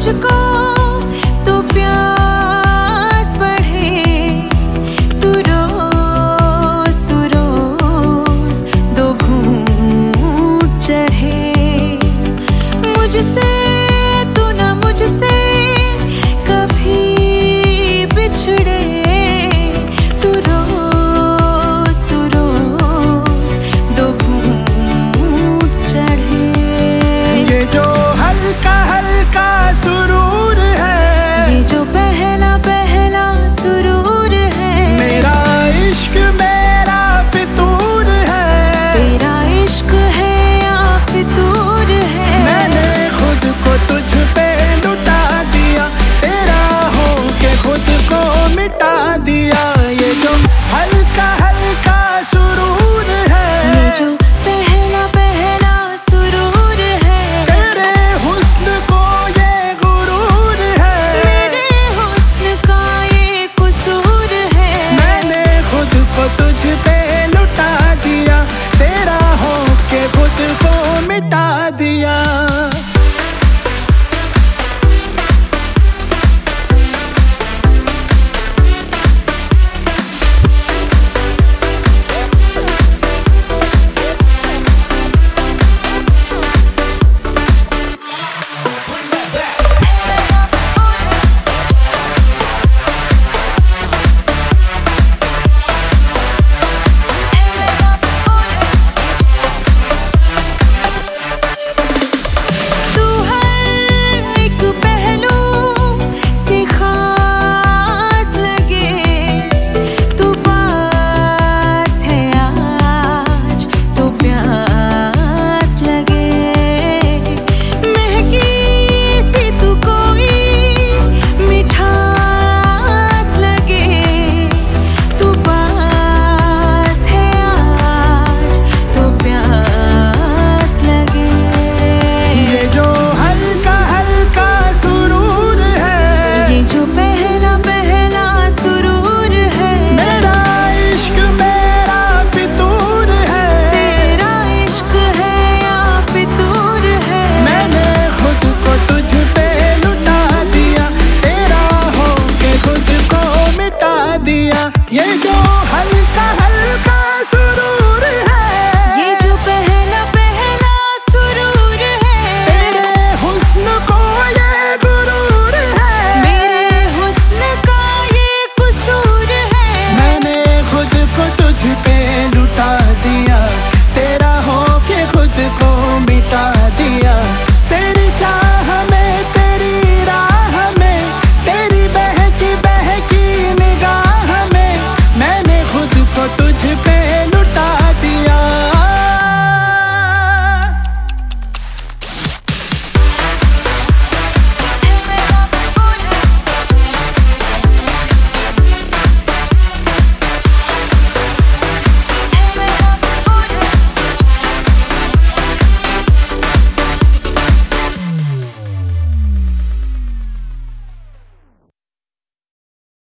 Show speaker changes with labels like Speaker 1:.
Speaker 1: मुझको तो प्यास बढ़े, तू रोज दो घूंट चढ़े। मुझसे तू ना मुझसे कभी बिछड़े, तू रोज दो घूंट चढ़े।
Speaker 2: ये जो हल्का हल्का सुरूर है,
Speaker 1: ये जो पहला पहला सुरूर है,
Speaker 2: मेरा इश्क मेरा फितूर है।
Speaker 1: तेरा इश्क है या फितूर है।
Speaker 2: मैंने खुद को तुझ पे लुटा दिया, तेरा होके खुद को मिटा दिया। ये जो हल्का हल्का सुरूर है,
Speaker 1: ये जो पहला पहला सुरूर है,
Speaker 2: तेरे हुस्न को ये गुरूर है।
Speaker 1: मेरे हुस्न का ये कसूर है।
Speaker 2: मैंने खुद को तुझ पे लुटा दिया, तेरा होके खुद को मिटा दिया।